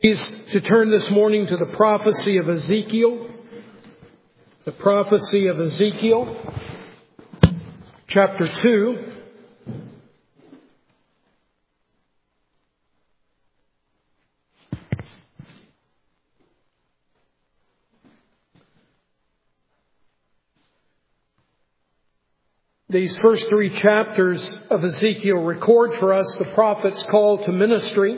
To turn this morning to the prophecy of Ezekiel. The prophecy of Ezekiel, chapter 2. These first three chapters of Ezekiel record for us the prophet's call to ministry.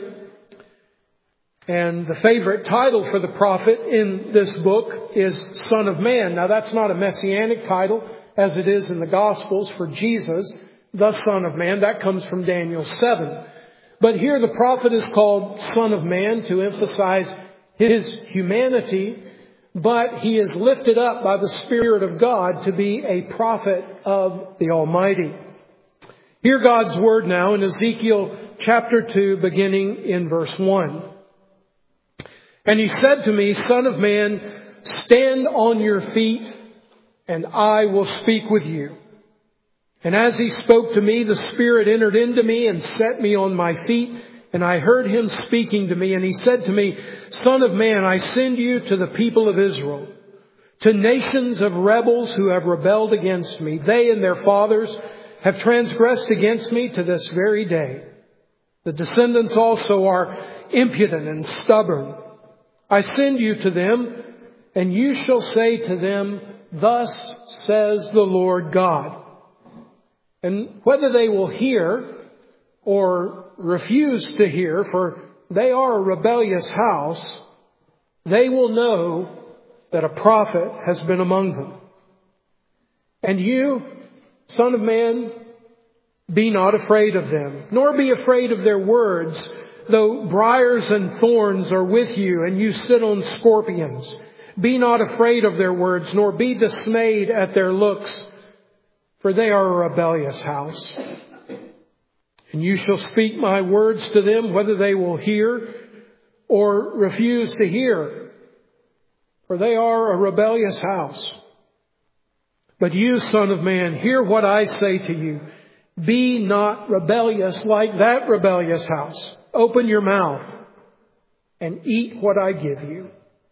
And the favorite title for the prophet in this book is Son of Man. Now that's not a messianic title as it is in the Gospels for Jesus, the Son of Man. That comes from Daniel 7. But here the prophet is called Son of Man to emphasize his humanity, but he is lifted up by the Spirit of God to be a prophet of the Almighty. Hear God's word now in Ezekiel chapter 2, beginning in verse 1. And he said to me, Son of man, stand on your feet, and I will speak with you. And as he spoke to me, the Spirit entered into me and set me on my feet. And I heard him speaking to me, and he said to me, Son of man, I send you to the people of Israel, to nations of rebels who have rebelled against me. They and their fathers have transgressed against me to this very day. The descendants also are impudent and stubborn. I send you to them, and you shall say to them, Thus says the Lord God. And whether they will hear or refuse to hear, for they are a rebellious house, they will know that a prophet has been among them. And you, Son of man, be not afraid of them, nor be afraid of their words, though briars and thorns are with you, and you sit on scorpions. Be not afraid of their words, nor be dismayed at their looks, for they are a rebellious house. And you shall speak my words to them, whether they will hear or refuse to hear, for they are a rebellious house. But you, Son of man, hear what I say to you. Be not rebellious like that rebellious house. Open your mouth and eat what I give you.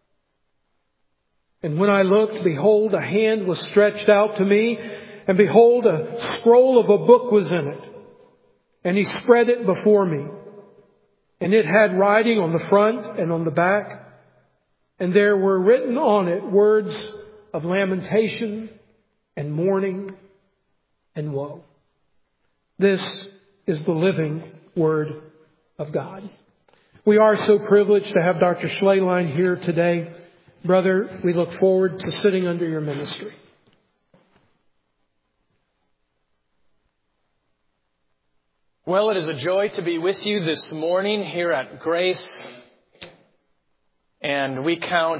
And when I looked, behold, a hand was stretched out to me, and behold, a scroll of a book was in it. And he spread it before me. And it had writing on the front and on the back. And there were written on it words of lamentation and mourning and woe. This is the living Word of God. We are so privileged to have Dr. Schleyline here today. Brother, we look forward to sitting under your ministry. Well, it is a joy to be with you this morning here at Grace. And we count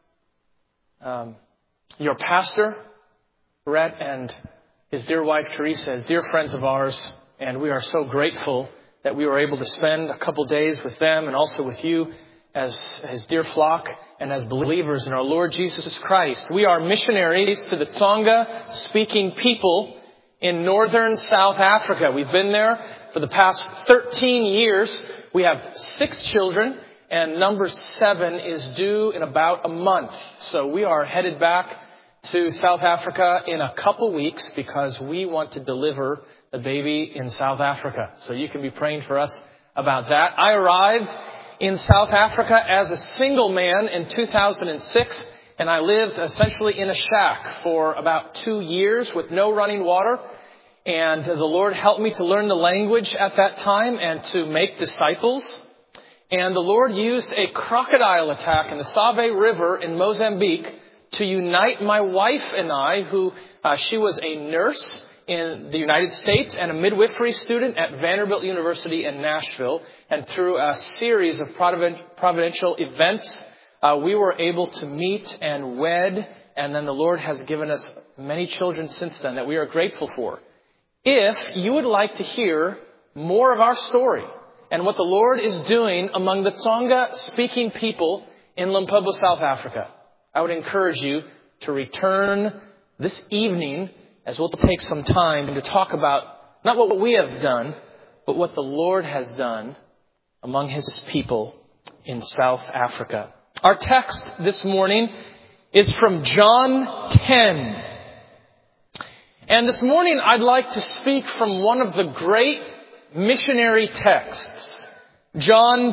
your pastor, Brett, and his dear wife, Teresa, as dear friends of ours. And we are so grateful that we were able to spend a couple days with them and also with you as his dear flock and as believers in our Lord Jesus Christ. We are missionaries to the Tsonga-speaking people in northern South Africa. We've been there for the past 13 years. We have 6 children, and number 7 is due in about a month. So we are headed back to South Africa in a couple weeks because we want to deliver the baby in South Africa. So you can be praying for us about that. I arrived in South Africa as a single man in 2006, and I lived essentially in a shack for about 2 years with no running water. And the Lord helped me to learn the language at that time and to make disciples. And the Lord used a crocodile attack in the Save River in Mozambique to unite my wife and I, who she was a nurse in the United States and a midwifery student at Vanderbilt University in Nashville. And through a series of providential events, we were able to meet and wed. And then the Lord has given us many children since then that we are grateful for. If you would like to hear more of our story and what the Lord is doing among the Tsonga-speaking people in Limpopo, South Africa, I would encourage you to return this evening as we'll take some time to talk about not what we have done, but what the Lord has done among His people in South Africa. Our text this morning is from John 10. And this morning I'd like to speak from one of the great missionary texts, John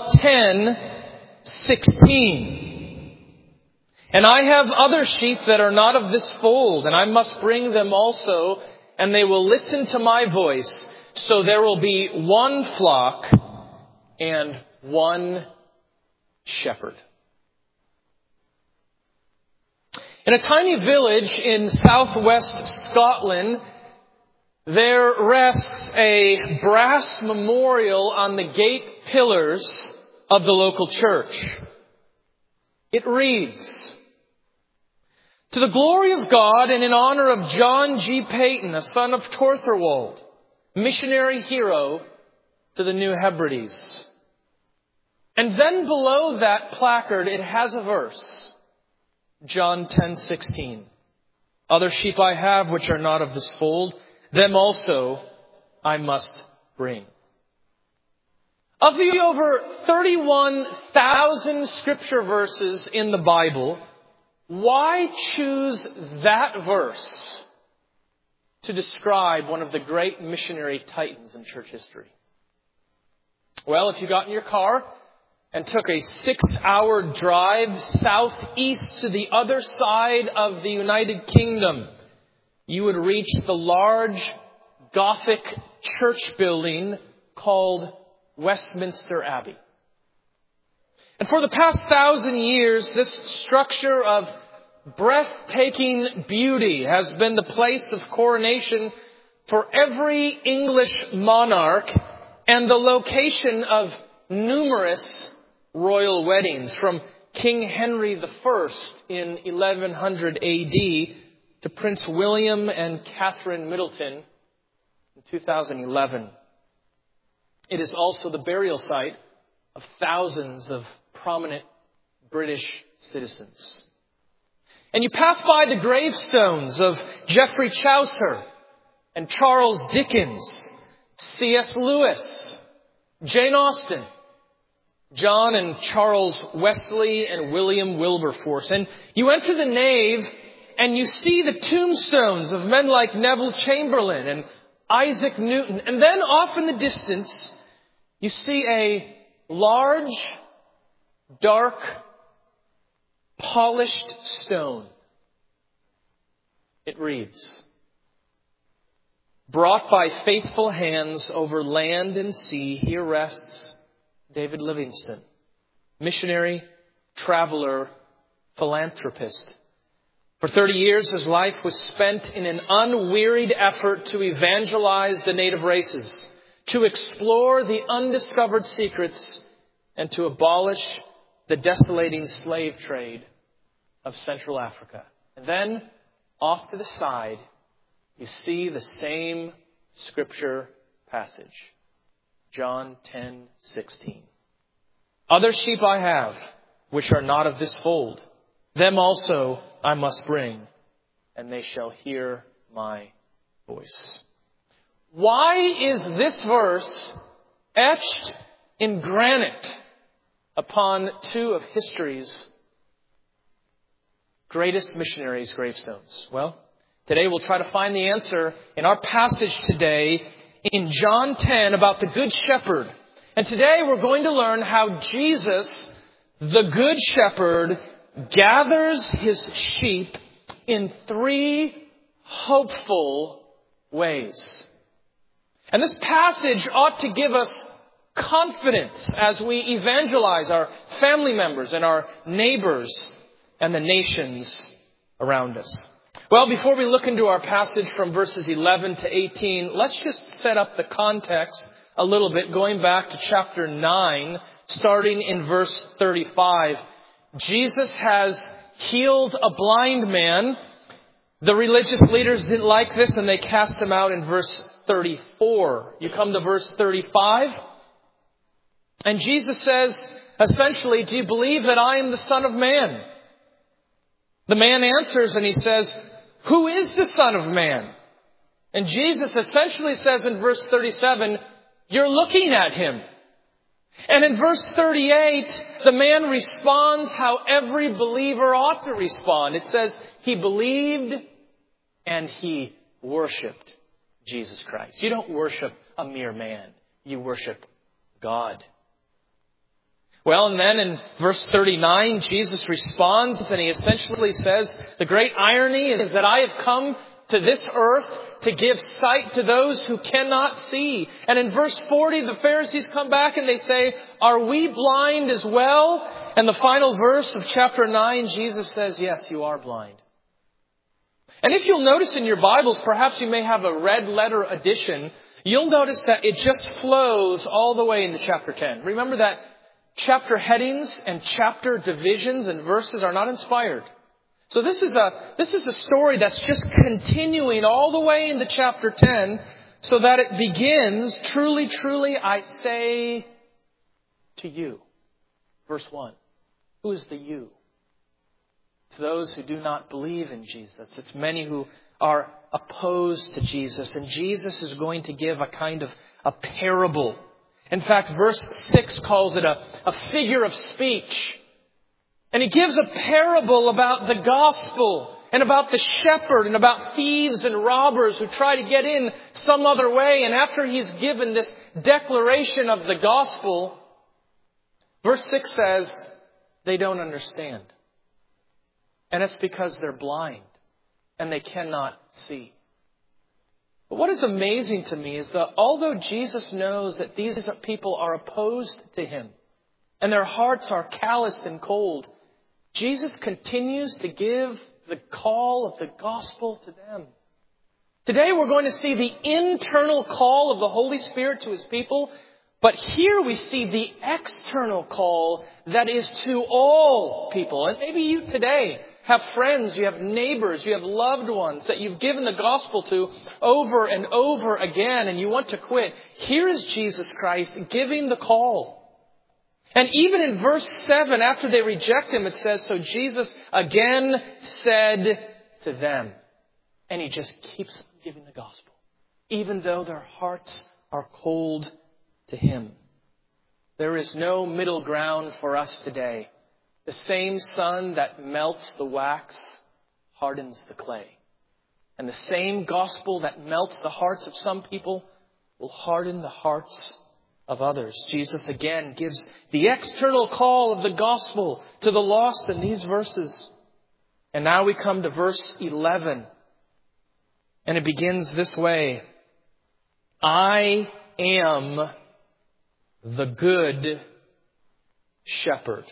10:16. And I have other sheep that are not of this fold, and I must bring them also, and they will listen to my voice. So there will be one flock and one shepherd. In a tiny village in southwest Scotland, there rests a brass memorial on the gate pillars of the local church. It reads, "To the glory of God and in honor of John G. Peyton, a son of Torthorwald, missionary hero to the New Hebrides." And then below that placard, it has a verse. John 10:16. "Other sheep I have which are not of this fold, them also I must bring." Of the over 31,000 scripture verses in the Bible, why choose that verse to describe one of the great missionary titans in church history? Well, if you got in your car and took a 6-hour drive southeast to the other side of the United Kingdom, you would reach the large Gothic church building called Westminster Abbey. And for the past 1,000 years, this structure of breathtaking beauty has been the place of coronation for every English monarch and the location of numerous royal weddings, from King Henry I in 1100 AD to Prince William and Catherine Middleton in 2011. It is also the burial site of thousands of prominent British citizens. And you pass by the gravestones of Geoffrey Chaucer and Charles Dickens, C.S. Lewis, Jane Austen, John and Charles Wesley, and William Wilberforce. And you enter the nave and you see the tombstones of men like Neville Chamberlain and Isaac Newton. And then off in the distance, you see a large, dark, polished stone. It reads, "Brought by faithful hands over land and sea, here rests David Livingstone, missionary, traveler, philanthropist. For 30 years, his life was spent in an unwearied effort to evangelize the native races, to explore the undiscovered secrets, and to abolish the desolating slave trade of Central Africa." And then, off to the side, you see the same scripture passage. John 10:16. "Other sheep I have, which are not of this fold. Them also I must bring, and they shall hear my voice." Why is this verse etched in granite upon two of history's greatest missionaries' gravestones? Well, today we'll try to find the answer in our passage today in John 10 about the Good Shepherd. And today we're going to learn how Jesus, the Good Shepherd, gathers his sheep in 3 hopeful ways. And this passage ought to give us confidence as we evangelize our family members and our neighbors and the nations around us. Well, before we look into our passage from verses 11 to 18, let's just set up the context a little bit, going back to chapter 9, starting in verse 35. Jesus has healed a blind man. The religious leaders didn't like this, and they cast him out in verse 34. You come to verse 35, and Jesus says, essentially, "Do you believe that I am the Son of Man?" The man answers and he says, "Who is the Son of Man?" And Jesus essentially says in verse 37, "You're looking at him." And in verse 38, the man responds how every believer ought to respond. It says, he believed and he worshiped Jesus Christ. You don't worship a mere man. You worship God. Well, and then in verse 39, Jesus responds and he essentially says, the great irony is that I have come to this earth to give sight to those who cannot see. And in verse 40, the Pharisees come back and they say, are we blind as well? And the final verse of chapter 9, Jesus says, yes, you are blind. And if you'll notice in your Bibles, perhaps you may have a red letter edition, you'll notice that it just flows all the way into chapter 10. Remember that chapter headings and chapter divisions and verses are not inspired. So this is a story that's just continuing all the way into chapter 10 so that it begins, truly, truly, I say to you. Verse 1. Who is the you? It's those who do not believe in Jesus. It's many who are opposed to Jesus. And Jesus is going to give a kind of a parable. In fact, verse 6 calls it a figure of speech. And he gives a parable about the gospel and about the shepherd and about thieves and robbers who try to get in some other way. And after he's given this declaration of the gospel, verse 6 says, they don't understand. And it's because they're blind and they cannot see. But what is amazing to me is that although Jesus knows that these people are opposed to him and their hearts are calloused and cold, Jesus continues to give the call of the gospel to them. Today we're going to see the internal call of the Holy Spirit to his people, but here we see the external call that is to all people. And maybe you today have friends, you have neighbors, you have loved ones that you've given the gospel to over and over again and you want to quit. Here is Jesus Christ giving the call. And even in verse 7, after they reject him, it says, so Jesus again said to them. And he just keeps giving the gospel, even though their hearts are cold to him. There is no middle ground for us today. The same sun that melts the wax hardens the clay. And the same gospel that melts the hearts of some people will harden the hearts of others. Jesus again gives the external call of the gospel to the lost in these verses. And now we come to verse 11. And it begins this way. I am the good shepherd.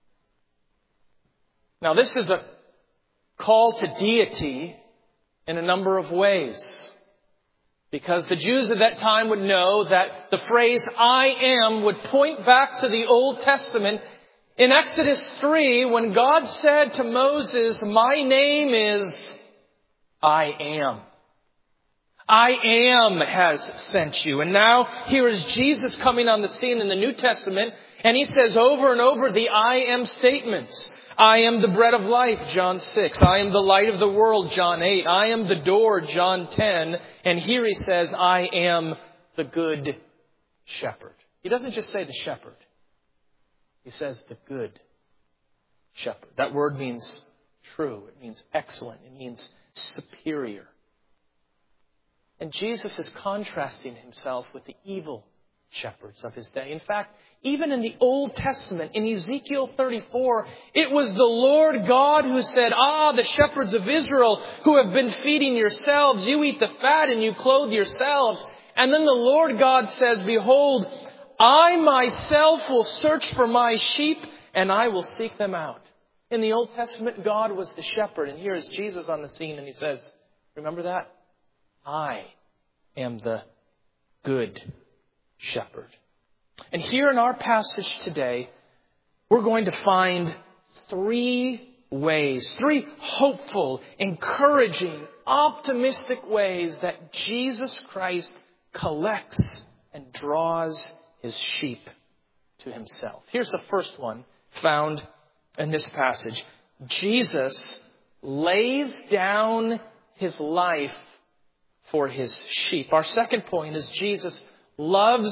Now this is a call to deity in a number of ways. Because the Jews of that time would know that the phrase I am would point back to the Old Testament. In Exodus 3, when God said to Moses, my name is I am. I am has sent you. And now here is Jesus coming on the scene in the New Testament. And he says over and over the I am statements. I am the bread of life, John 6. I am the light of the world, John 8. I am the door, John 10. And here he says, I am the good shepherd. He doesn't just say the shepherd. He says the good shepherd. That word means true. It means excellent. It means superior. And Jesus is contrasting himself with the evil shepherds of his day. In fact, even in the Old Testament, in Ezekiel 34, it was the Lord God who said, the shepherds of Israel who have been feeding yourselves, you eat the fat and you clothe yourselves. And then the Lord God says, behold, I myself will search for my sheep and I will seek them out. In the Old Testament, God was the shepherd. And here is Jesus on the scene and he says, remember that? I am the good shepherd. And here in our passage today, we're going to find three hopeful, encouraging, optimistic ways that Jesus Christ collects and draws his sheep to himself. Here's the first one found in this passage. Jesus lays down his life for his sheep. Our second point is Jesus loves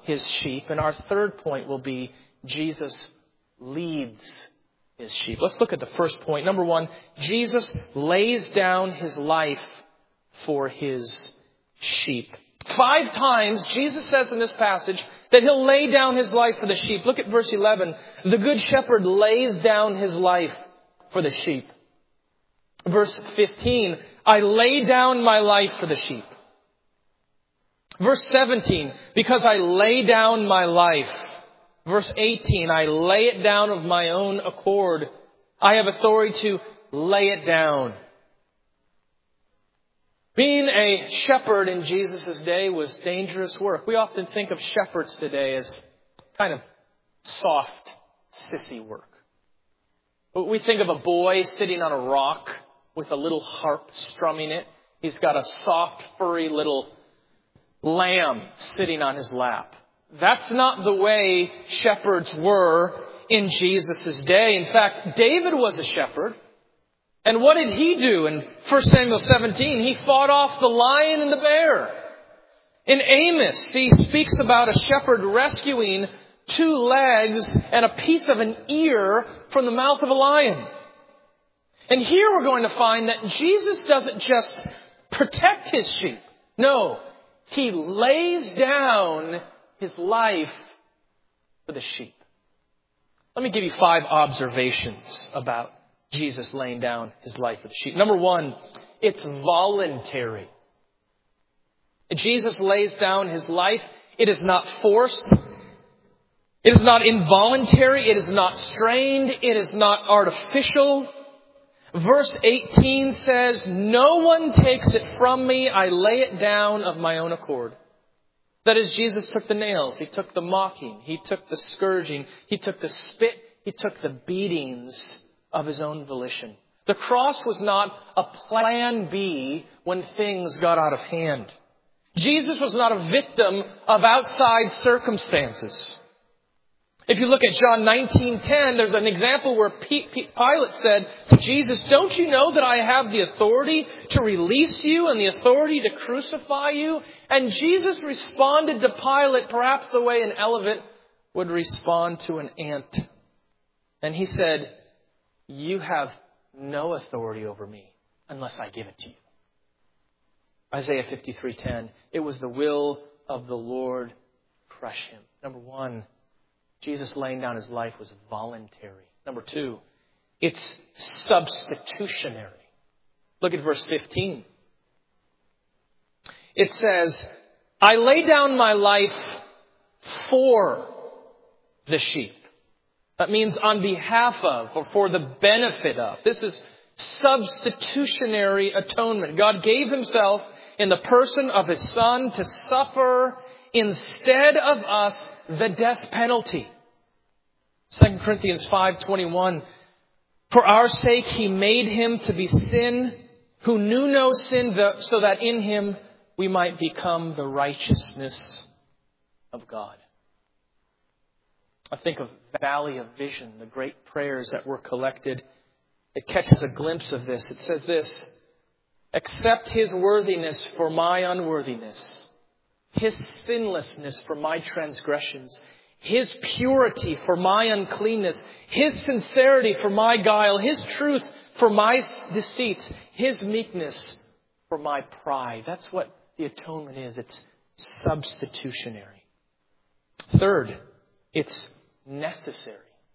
his sheep. And our third point will be Jesus leads his sheep. Let's look at the first point. Number one, Jesus lays down his life for his sheep. 5 times Jesus says in this passage that he'll lay down his life for the sheep. Look at verse 11. The good shepherd lays down his life for the sheep. Verse 15, I lay down my life for the sheep. Verse 17, because I lay down my life. Verse 18, I lay it down of my own accord. I have authority to lay it down. Being a shepherd in Jesus' day was dangerous work. We often think of shepherds today as kind of soft, sissy work. We think of a boy sitting on a rock with a little harp strumming it. He's got a soft, furry little lamb sitting on his lap. That's not the way shepherds were in Jesus' day. In fact, David was a shepherd. And what did he do in 1 Samuel 17? He fought off the lion and the bear. In Amos, he speaks about a shepherd rescuing 2 legs and a piece of an ear from the mouth of a lion. And here we're going to find that Jesus doesn't just protect his sheep. No, he lays down his life for the sheep. Let me give you 5 observations about Jesus laying down his life for the sheep. Number 1, it's voluntary. Jesus lays down his life. It is not forced. It is not involuntary. It is not strained. It is not artificial. Verse 18 says, no one takes it from me. I lay it down of my own accord. That is, Jesus took the nails. He took the mocking. He took the scourging. He took the spit. He took the beatings of his own volition. The cross was not a plan B when things got out of hand. Jesus was not a victim of outside circumstances. If you look at John 19:10, there's an example where Pilate said to Jesus, don't you know that I have the authority to release you and the authority to crucify you? And Jesus responded to Pilate perhaps the way an elephant would respond to an ant. And he said, you have no authority over me unless I give it to you. Isaiah 53:10, it was the will of the Lord to crush him. Number 1, Jesus laying down his life was voluntary. Number 2, it's substitutionary. Look at verse 15. It says, I lay down my life for the sheep. That means on behalf of or for the benefit of. This is substitutionary atonement. God gave himself in the person of his Son to suffer instead of us the death penalty. 2 Corinthians 5:21. For our sake he made him to be sin who knew no sin, so that in him we might become the righteousness of God. I think of Valley of Vision, the great prayers that were collected. It catches a glimpse of this. It says this, accept his worthiness for my unworthiness, his sinlessness for my transgressions, his purity for my uncleanness, his sincerity for my guile, his truth for my deceits, his meekness for my pride. That's what the atonement is. It's substitutionary. Third, it's necessary.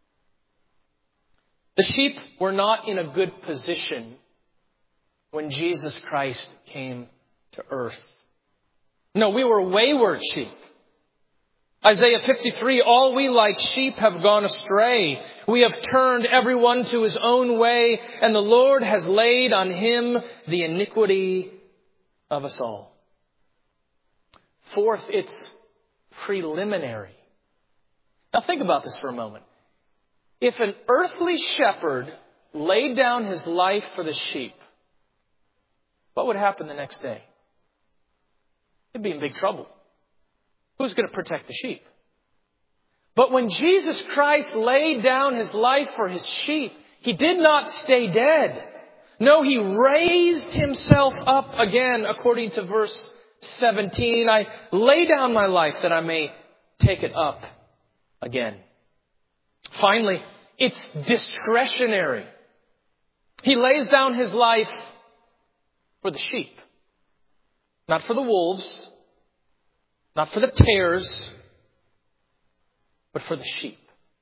The sheep were not in a good position when Jesus Christ came to earth. No, we were wayward sheep. Isaiah 53, all we like sheep have gone astray. We have turned everyone to his own way, and the Lord has laid on him the iniquity of us all. Fourth, it's preliminary. Now think about this for a moment. If an earthly shepherd laid down his life for the sheep, what would happen the next day? He'd be in big trouble. Who's going to protect the sheep? But when Jesus Christ laid down his life for his sheep, he did not stay dead. No, he raised himself up again, according to verse 17. I lay down my life that I may take it up again. Finally, it's discretionary. He lays down his life for the sheep. Not for the wolves, not for the tares, but for the sheep.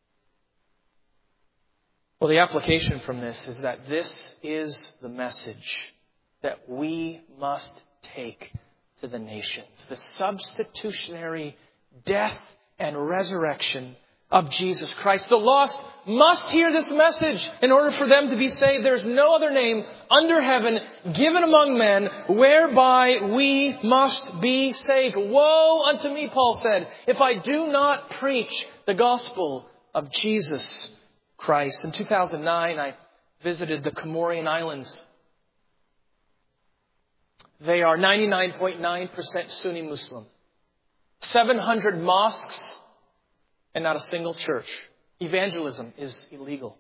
Well, the application from this is that this is the message that we must take to the nations. The substitutionary death and resurrection of Jesus Christ. The lost must hear this message in order for them to be saved. There's no other name under heaven given among men whereby we must be saved. Woe unto me, Paul said, if I do not preach the gospel of Jesus Christ. In 2009, I visited the Comorian Islands. They are 99.9% Sunni Muslim. 700 mosques and not a single church. Evangelism is illegal.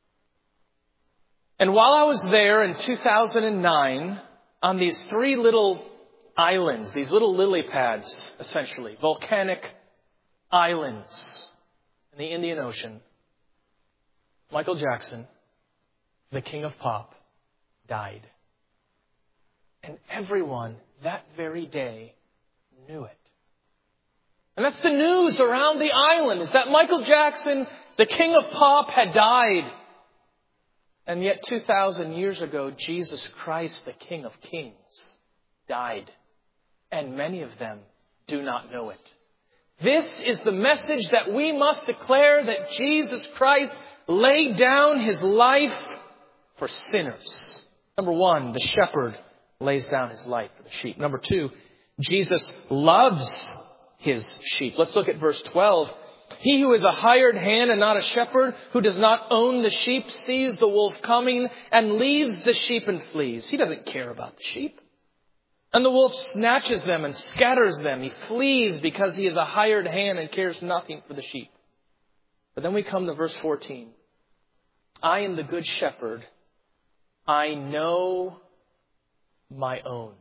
And while I was there in 2009, on these 3 little islands, these little lily pads, essentially, volcanic islands in the Indian Ocean, Michael Jackson, the king of pop, died. And everyone that very day knew it. And that's the news around the island, is that Michael Jackson, the king of pop, had died. And yet 2,000 years ago, Jesus Christ, the King of Kings, died. And many of them do not know it. This is the message that we must declare, that Jesus Christ laid down his life for sinners. Number 1, the shepherd lays down his life for the sheep. Number 2, Jesus loves his sheep. Let's look at verse 12. He who is a hired hand and not a shepherd, who does not own the sheep, sees the wolf coming and leaves the sheep and flees. He doesn't care about the sheep. And the wolf snatches them and scatters them. He flees because he is a hired hand and cares nothing for the sheep. But then we come to verse 14. I am the good shepherd. I know my own.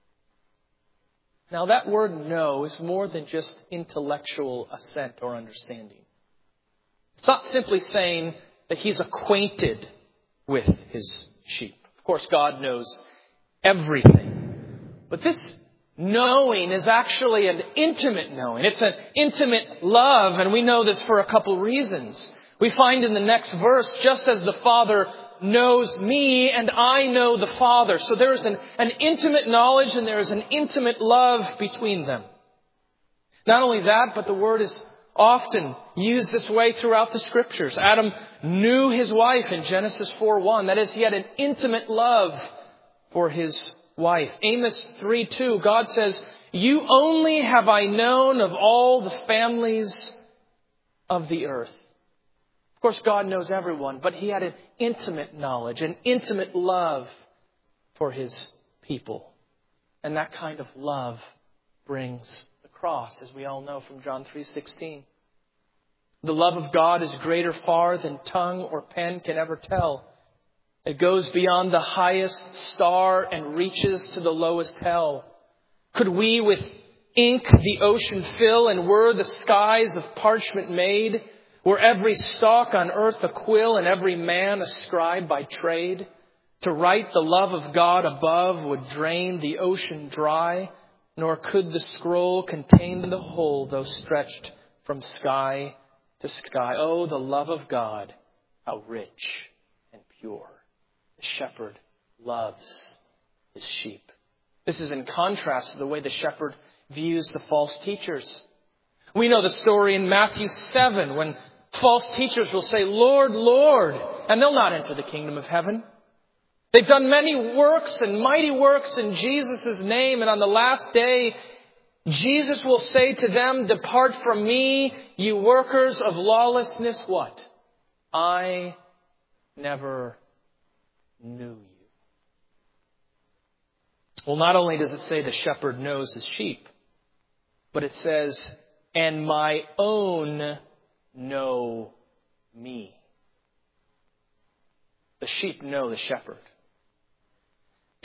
Now that word know is more than just intellectual assent or understanding. It's not simply saying that he's acquainted with his sheep. Of course, God knows everything. But this knowing is actually an intimate knowing. It's an intimate love, and we know this for a couple reasons. We find in the next verse, just as the Father knows me and I know the Father. So there is an intimate knowledge and there is an intimate love between them. Not only that, but the word is often used this way throughout the Scriptures. Adam knew his wife in Genesis 4:1. That is, he had an intimate love for his wife. Amos 3:2, God says, you only have I known of all the families of the earth. Of course, God knows everyone, but he had an intimate knowledge, an intimate love for his people. And that kind of love brings the cross, as we all know from John 3:16. The love of God is greater far than tongue or pen can ever tell. It goes beyond the highest star and reaches to the lowest hell. Could we with ink the ocean fill, and were the skies of parchment made, were every stalk on earth a quill and every man a scribe by trade, to write the love of God above would drain the ocean dry, nor could the scroll contain the whole, though stretched from sky to sky. Oh, the love of God, how rich and pure. The shepherd loves his sheep. This is in contrast to the way the shepherd views the false teachers. We know the story in Matthew 7 when false teachers will say, Lord, Lord, and they'll not enter the kingdom of heaven. They've done many works and mighty works in Jesus' name, and on the last day, Jesus will say to them, depart from me, you workers of lawlessness, what? I never knew you. Well, not only does it say the shepherd knows his sheep, but it says, and my own know me. The sheep know the shepherd.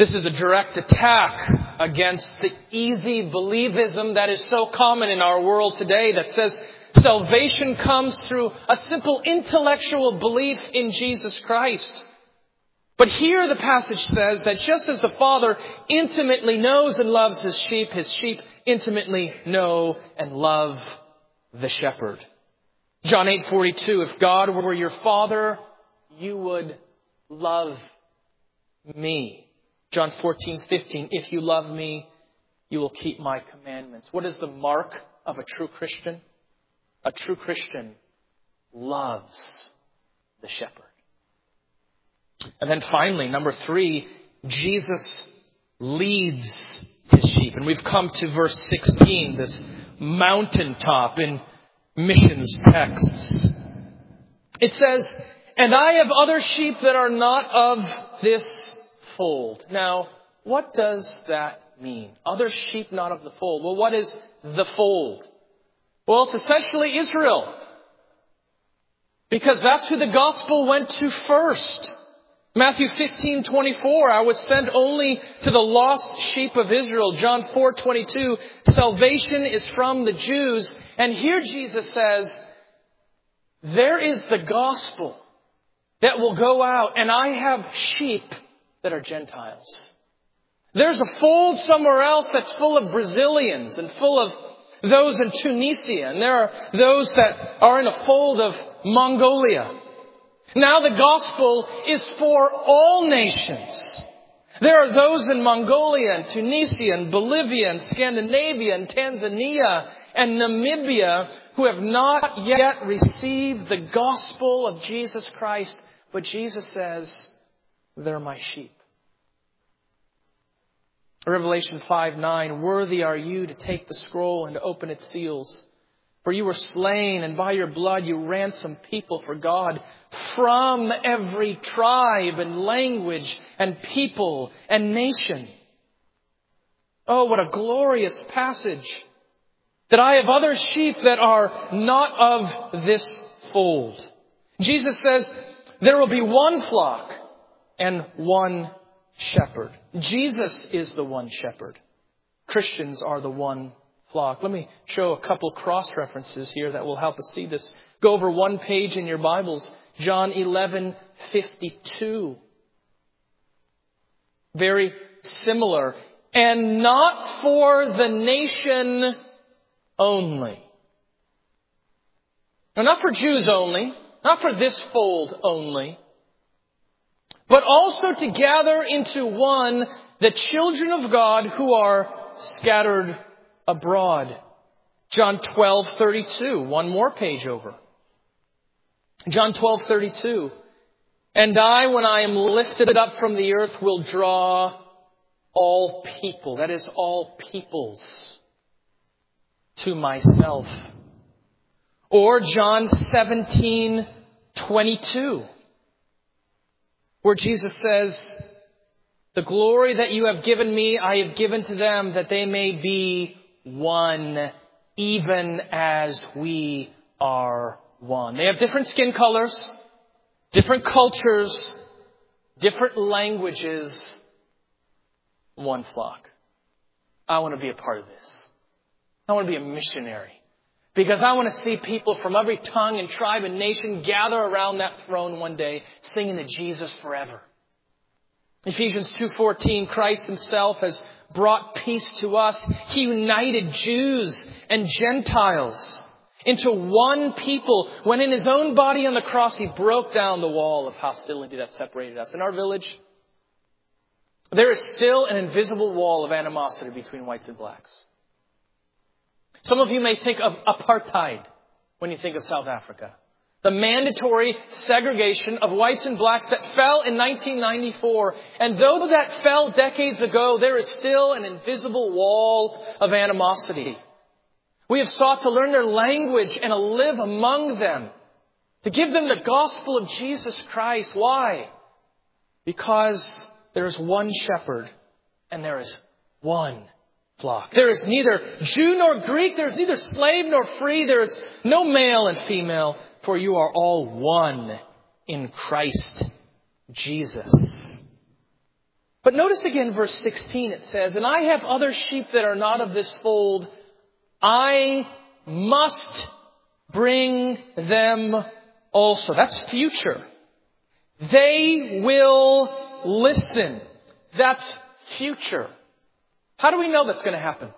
This is a direct attack against the easy believism that is so common in our world today that says salvation comes through a simple intellectual belief in Jesus Christ. But here the passage says that just as the Father intimately knows and loves His sheep intimately know and love the shepherd. John 8:42, if God were your Father, you would love me. John 14:15, if you love me, you will keep my commandments. What is the mark of a true Christian? A true Christian loves the shepherd. And then finally, number 3, Jesus leads His sheep. And we've come to verse 16, this mountaintop in missions texts. It says, and I have other sheep that are not of this fold. Now, what does that mean? Other sheep not of the fold. Well, what is the fold? Well, it's essentially Israel. Because that's who the gospel went to first. Matthew 15:24, I was sent only to the lost sheep of Israel. John 4:22, salvation is from the Jews. And here Jesus says, there is the gospel that will go out, and I have sheep that are Gentiles. There's a fold somewhere else that's full of Brazilians and full of those in Tunisia. And there are those that are in a fold of Mongolia. Now the gospel is for all nations. There are those in Mongolia and Tunisia and Bolivia and Scandinavia and Tanzania and Namibia who have not yet received the gospel of Jesus Christ. But Jesus says, they're my sheep. Revelation 5:9, worthy are you to take the scroll and to open its seals. For you were slain, and by your blood you ransomed people for God from every tribe and language and people and nation. Oh, what a glorious passage. That I have other sheep that are not of this fold. Jesus says there will be one flock and one shepherd. Jesus is the one shepherd. Christians are the one flock. Let me show a couple cross-references here that will help us see this. Go over one page in your Bibles. John 11:52. Very similar. And not for the nation only. Now, not for Jews only. Not for this fold only. But also to gather into one the children of God who are scattered abroad. John 12:32. One more page over. John 12:32. And I, when I am lifted up from the earth, will draw all people. That is, all peoples to myself. Or John 17:22. Where Jesus says, the glory that you have given me, I have given to them, that they may be one, even as we are one. They have different skin colors, different cultures, different languages, one flock. I want to be a part of this. I want to be a missionary. Because I want to see people from every tongue and tribe and nation gather around that throne one day, singing to Jesus forever. Ephesians 2:14, Christ Himself has brought peace to us. He united Jews and Gentiles into one people when in His own body on the cross He broke down the wall of hostility that separated us. In our village, there is still an invisible wall of animosity between whites and blacks. Some of you may think of apartheid when you think of South Africa. The mandatory segregation of whites and blacks that fell in 1994. And though that fell decades ago, there is still an invisible wall of animosity. We have sought to learn their language and to live among them. To give them the gospel of Jesus Christ. Why? Because there is one shepherd and there is one flock. There is neither Jew nor Greek. There is neither slave nor free. There is no male and female. For you are all one in Christ Jesus. But notice again verse 16, it says, "And I have other sheep that are not of this fold. I must bring them also." That's future. They will listen. That's future. How do we know that's going to happen?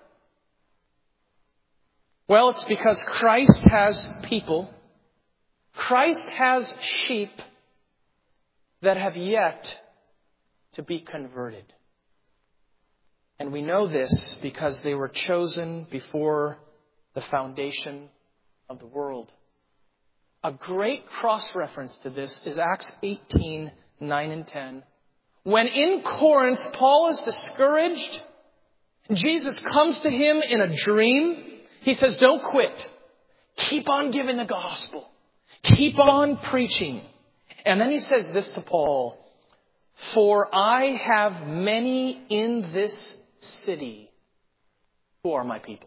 Well, it's because Christ has people. Christ has sheep that have yet to be converted. And we know this because they were chosen before the foundation of the world. A great cross-reference to this is Acts 18, 9 and 10. When in Corinth, Paul is discouraged, Jesus comes to him in a dream. He says, "Don't quit. Keep on giving the gospel. Keep on preaching." And then he says this to Paul, "For I have many in this city who are my people."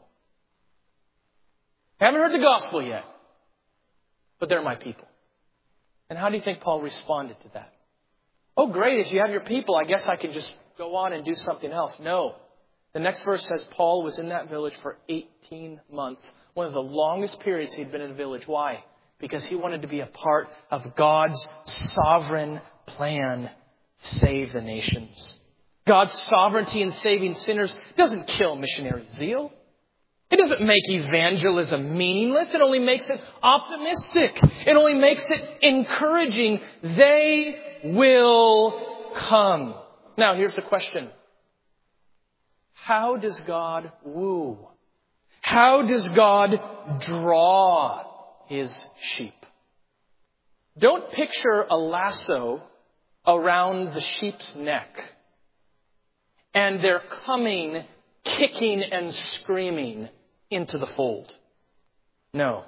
I haven't heard the gospel yet, but they're my people. And how do you think Paul responded to that? "Oh, great. If you have your people, I guess I can just go on and do something else." No. The next verse says Paul was in that village for 18 months. One of the longest periods he'd been in a village. Why? Because he wanted to be a part of God's sovereign plan to save the nations. God's sovereignty in saving sinners doesn't kill missionary zeal. It doesn't make evangelism meaningless. It only makes it optimistic. It only makes it encouraging. They will come. Now, here's the question. How does God woo? How does God draw His sheep? Don't picture a lasso around the sheep's neck and they're coming, kicking and screaming into the fold. No.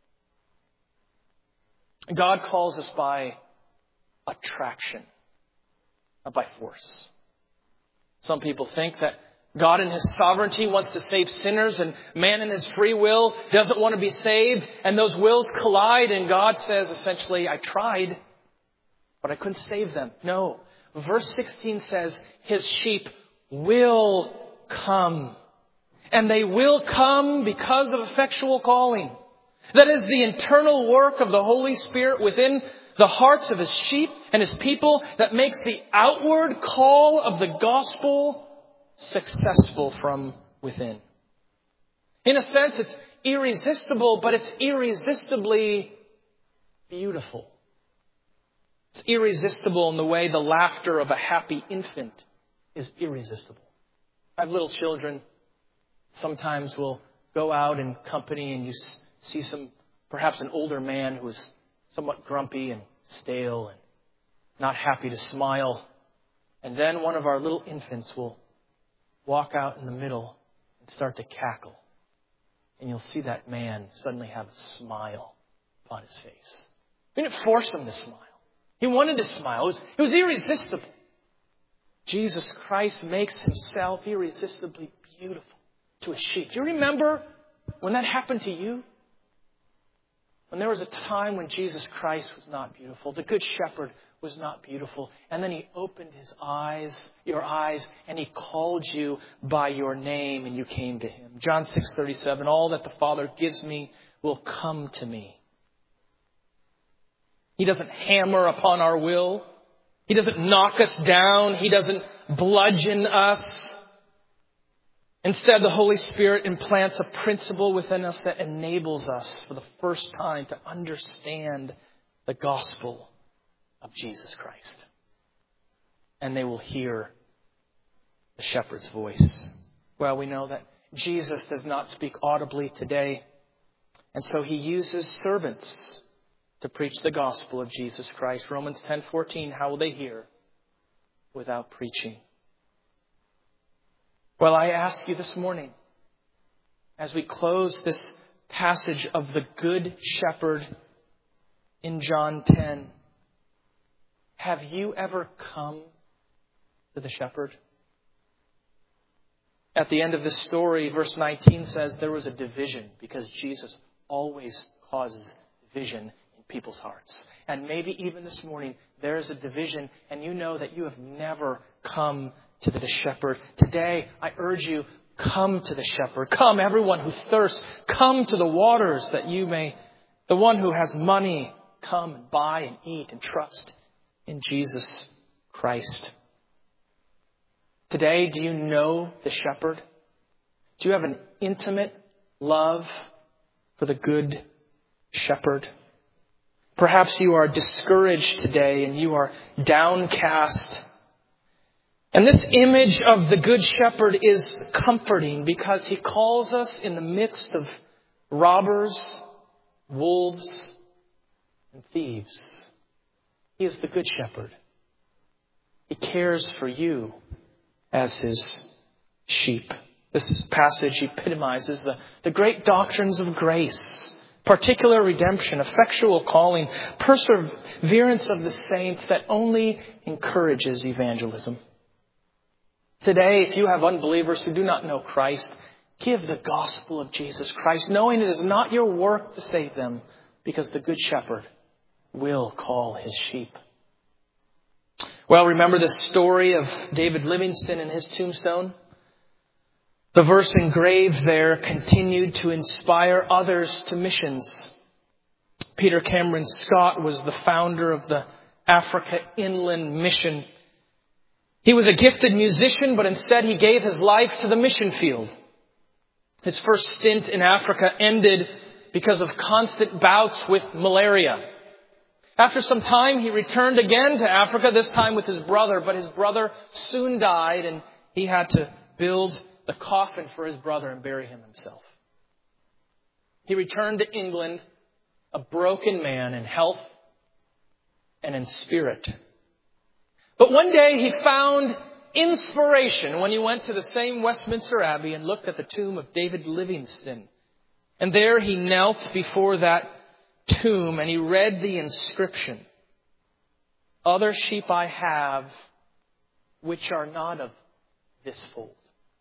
God calls us by attraction, not by force. Some people think that God in His sovereignty wants to save sinners and man in his free will doesn't want to be saved, and those wills collide and God says essentially, "I tried, but I couldn't save them." No. Verse 16 says His sheep will come. And they will come because of effectual calling. That is the internal work of the Holy Spirit within the hearts of His sheep and His people that makes the outward call of the gospel successful from within. In a sense, it's irresistible, but it's irresistibly beautiful. It's irresistible in the way the laughter of a happy infant is irresistible. I have little children. Sometimes we'll go out in company and you see perhaps an older man who is somewhat grumpy and stale and not happy to smile. And then one of our little infants will walk out in the middle and start to cackle. And you'll see that man suddenly have a smile upon his face. We didn't force him to smile. He wanted to smile. It was irresistible. Jesus Christ makes Himself irresistibly beautiful to His sheep. Do you remember when that happened to you? When there was a time when Jesus Christ was not beautiful. The Good Shepherd was not beautiful. And then He opened your eyes, and He called you by your name and you came to Him. John 6:37, "All that the Father gives me will come to me." He doesn't hammer upon our will. He doesn't knock us down. He doesn't bludgeon us. Instead, the Holy Spirit implants a principle within us that enables us for the first time to understand the gospel of Jesus Christ. And they will hear the shepherd's voice. Well, we know that Jesus does not speak audibly today. And so He uses servants to preach the gospel of Jesus Christ. Romans 10:14, how will they hear without preaching? Well, I ask you this morning, as we close this passage of the Good Shepherd in John 10, have you ever come to the shepherd? At the end of this story, verse 19 says there was a division because Jesus always causes division in people's hearts. And maybe even this morning there is a division and you know that you have never come to the shepherd. Today, I urge you, come to the shepherd. Come, everyone who thirsts. Come to the waters that you may, the one who has money, come and buy and eat and trust in Jesus Christ. Today, do you know the shepherd? Do you have an intimate love for the good shepherd? Perhaps you are discouraged today and you are downcast. And this image of the good shepherd is comforting because he calls us in the midst of robbers, wolves, and thieves. He is the good shepherd. He cares for you as his sheep. This passage epitomizes the great doctrines of grace, particular redemption, effectual calling, perseverance of the saints that only encourages evangelism. Today, if you have unbelievers who do not know Christ, give the gospel of Jesus Christ, knowing it is not your work to save them, because the good shepherd will call his sheep. Well, remember the story of David Livingstone and his tombstone? The verse engraved there continued to inspire others to missions. Peter Cameron Scott was the founder of the Africa Inland Mission. He was a gifted musician, but instead he gave his life to the mission field. His first stint in Africa ended because of constant bouts with malaria. After some time, he returned again to Africa, this time with his brother, but his brother soon died and he had to build the coffin for his brother and bury him himself. He returned to England a broken man in health and in spirit. But one day he found inspiration when he went to the same Westminster Abbey and looked at the tomb of David Livingstone. And there he knelt before that tomb and he read the inscription, "Other sheep I have, which are not of this fold."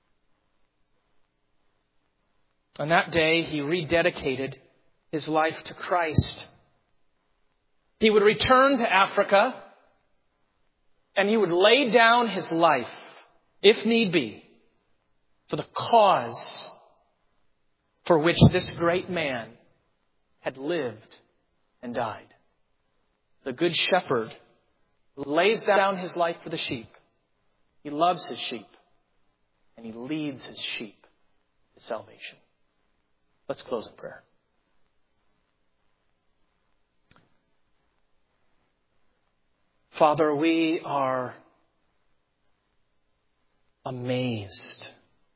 On that day, he rededicated his life to Christ. He would return to Africa and he would lay down his life, if need be, for the cause for which this great man had lived and died. The good shepherd lays down his life for the sheep. He loves his sheep and he leads his sheep to salvation. Let's close in prayer. Father, we are amazed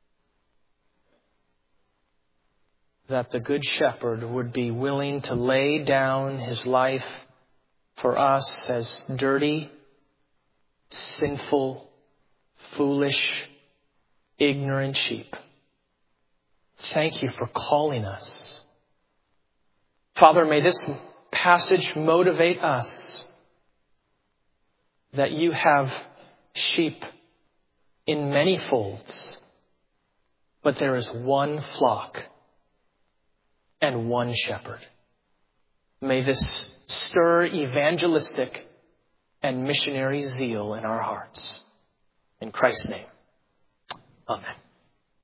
that the Good Shepherd would be willing to lay down his life for us as dirty, sinful, foolish, ignorant sheep. Thank you for calling us. Father, may this passage motivate us that you have sheep in many folds, but there is one flock and one shepherd. May this stir evangelistic and missionary zeal in our hearts. In Christ's name, amen.